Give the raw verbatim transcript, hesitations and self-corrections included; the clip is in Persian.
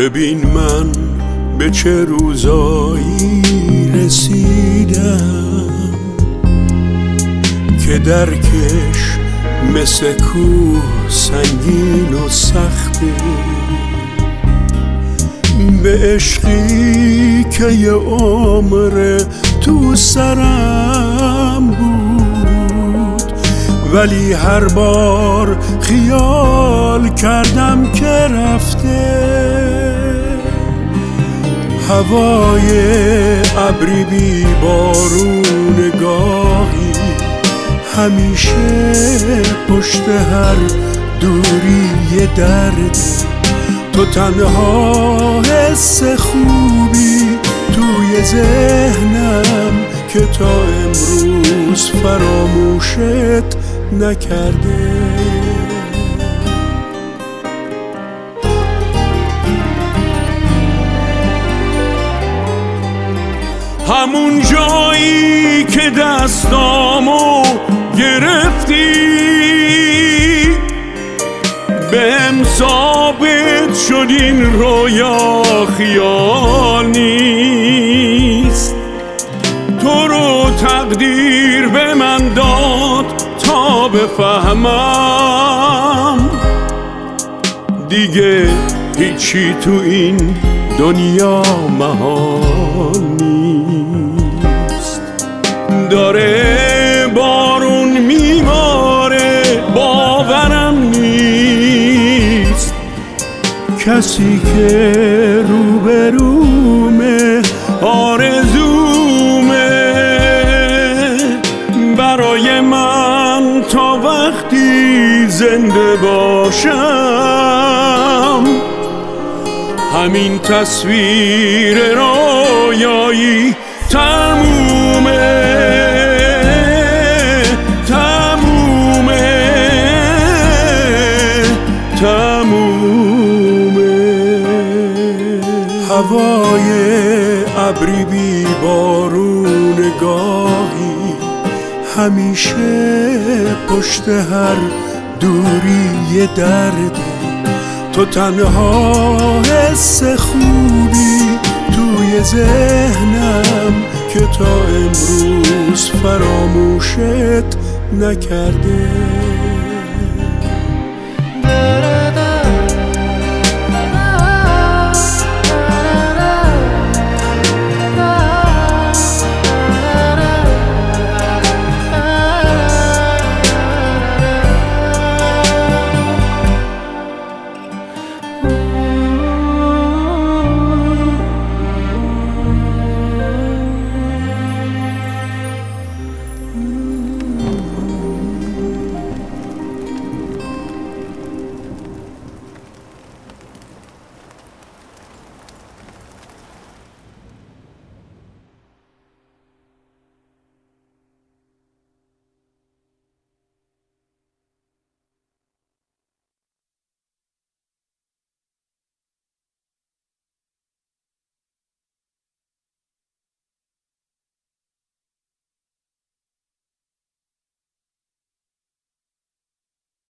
ببین من به چه روزایی رسیدم که درکش مثل کوه سنگین و سخته، به عشقی که یه عمر تو سرم بود، ولی هر بار خیال کردم که رفته. هوای ابری بی بارون گاهی همیشه پشت هر دوری یه درد. تو تنها حس خوبی توی ذهنم که تا امروز فراموشت نکرده. همون جایی که دستامو گرفتی بهم ثابت شد این رویا خیال نیست. تو رو تقدیر به من داد تا بفهمم دیگه هیچی تو این دنیا محال نیست. داره بارون میباره باورم نیست، کسی که روبرومه آرزومه برای من تا وقتی زنده باشم. همین تصویر رویایی تمومه تمومه تمومه. هوای ابری بی بارون گاهی همیشه پشت هر دوری یه درده. تو تنها حس خوبی توی ذهنم که تا امروز فراموشت نکرده.